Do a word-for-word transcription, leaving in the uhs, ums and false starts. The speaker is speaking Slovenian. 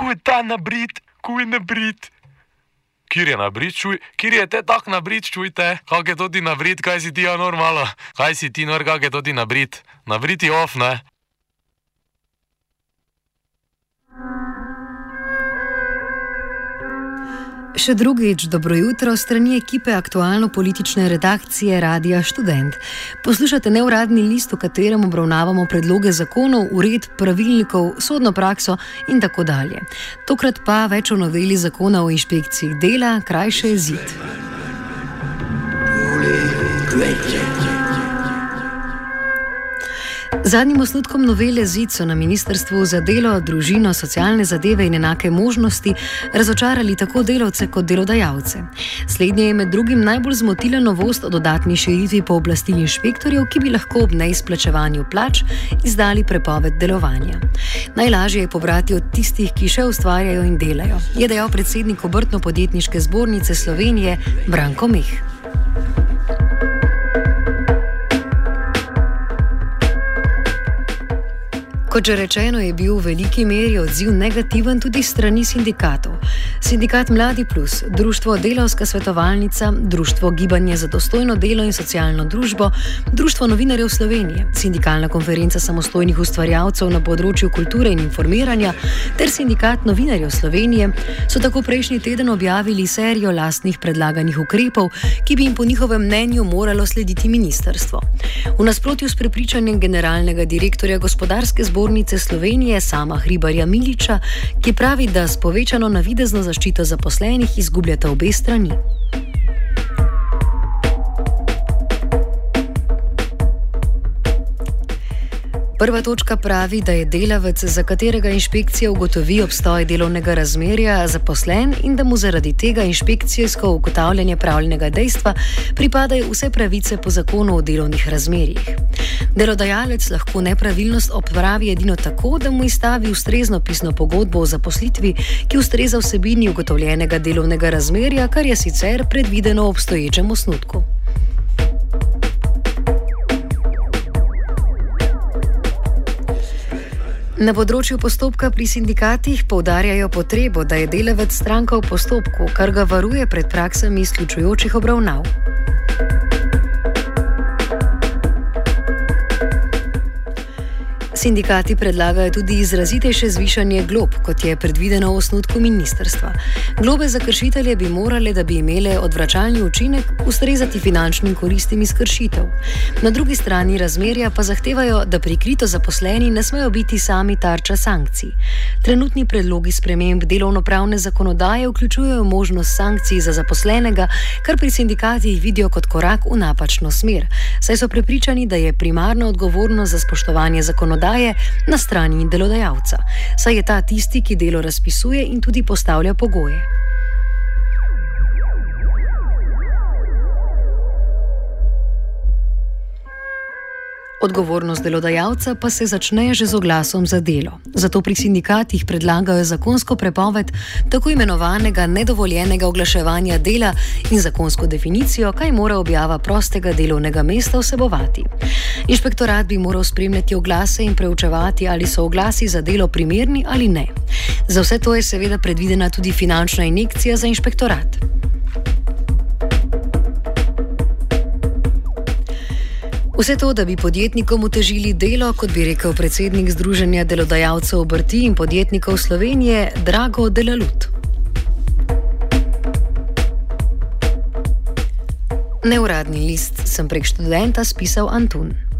Kuj ta nabrit, kuj nabrit. Kjer je nabrit, čuj, kjer je te tak nabrit, čujte, kak je to ti nabrit, kaj si ti ja normalo, kaj si ti nor, kak je to ti nabrit, nabrit je off, ne? Še drugič, dobro jutro, strani ekipe aktualno-politične redakcije Radia Študent. Poslušate neuradni list, v katerem obravnavamo predloge zakonov, uredb, pravilnikov, sodno prakso in tako dalje. Tokrat pa več o noveli zakona o inšpekciji dela, krajše ZID. Zadnjim osnutkom novele ZID so na Ministrstvu za delo, družino, socialne zadeve in enake možnosti razočarali tako delavce kot delodajalce. Slednje je med drugim najbolj zmotila novost o dodatni širitvi pooblastil inšpektorjev, ki bi lahko ob neizplačevanju plač izdali prepoved delovanja. Najlažje je pobrati od tistih, ki še ustvarjajo in delajo, je dejal predsednik Obrtno-podjetniške zbornice Slovenije Branko Meh. Kot že rečeno, je bil v veliki meri odziv negativen tudi strani sindikatov. Sindikat Mladi plus, Društvo Delavska svetovalnica, Društvo Gibanje za dostojno delo in socialno družbo, Društvo novinarjev Slovenije, Sindikalna konferenca samostojnih ustvarjalcev na področju kulture in informiranja ter Sindikat novinarjev Slovenije so tako prejšnji teden objavili serijo lastnih predlaganih ukrepov, ki bi jim po njihovem mnenju moralo slediti ministrstvo. V nasprotju s prepričanjem generalnega direktorja gospodarske zbornice Zbornice Slovenije Sama Hribarja Miliča, ki pravi, da s povečano navidezno zaščito zaposlenih izgubljata obe strani. Prva točka pravi, da je delavec, za katerega inšpekcija ugotovi obstoj delovnega razmerja, zaposlen in da mu zaradi tega inšpekcijsko ugotavljanje pravljenega dejstva pripadajo vse pravice po zakonu o delovnih razmerjih. Delodajalec lahko nepravilnost odpravi edino tako, da mu izstavi ustrezno pisno pogodbo o zaposlitvi, ki ustreza vsebini ugotovljenega delovnega razmerja, kar je sicer predvideno v obstoječem osnutku. Na področju postopka pri sindikatih poudarjajo potrebo, da je delavec stranka v postopku, kar ga varuje pred praksami izključujočih obravnav. Sindikati predlagajo tudi izrazitejše zvišanje glob, kot je predvideno v osnutku ministrstva. Globe za kršitelje bi morale, da bi imele odvračalni učinek, ustrezati finančnim koristim iz kršitev. Na drugi strani razmerja pa zahtevajo, da prikrito zaposleni ne smejo biti sami tarča sankcij. Trenutni predlogi sprememb delovnopravne zakonodaje vključujejo možnost sankcij za zaposlenega, kar pri sindikatih vidijo kot korak v napačno smer, saj so prepričani, da je primarna odgovornost za spoštovanje zakonodaje na strani delodajalca, saj je ta tisti, ki delo razpisuje in tudi postavlja pogoje. Odgovornost delodajalca pa se začne že z oglasom za delo. Zato pri sindikatih predlagajo zakonsko prepoved tako imenovanega nedovoljenega oglaševanja dela in zakonsko definicijo, kaj mora objava prostega delovnega mesta vsebovati. Inšpektorat bi moral spremljati oglase in preučevati, ali so oglasi za delo primerni ali ne. Za vse to je seveda predvidena tudi finančna injekcija za inšpektorat. Vse to, da bi podjetnikom otežili delo, kot bi rekel predsednik Združenja delodajalcev obrti in podjetnikov Slovenije Drago Delalut. Neuradni list sem prek Študenta spisal Antun.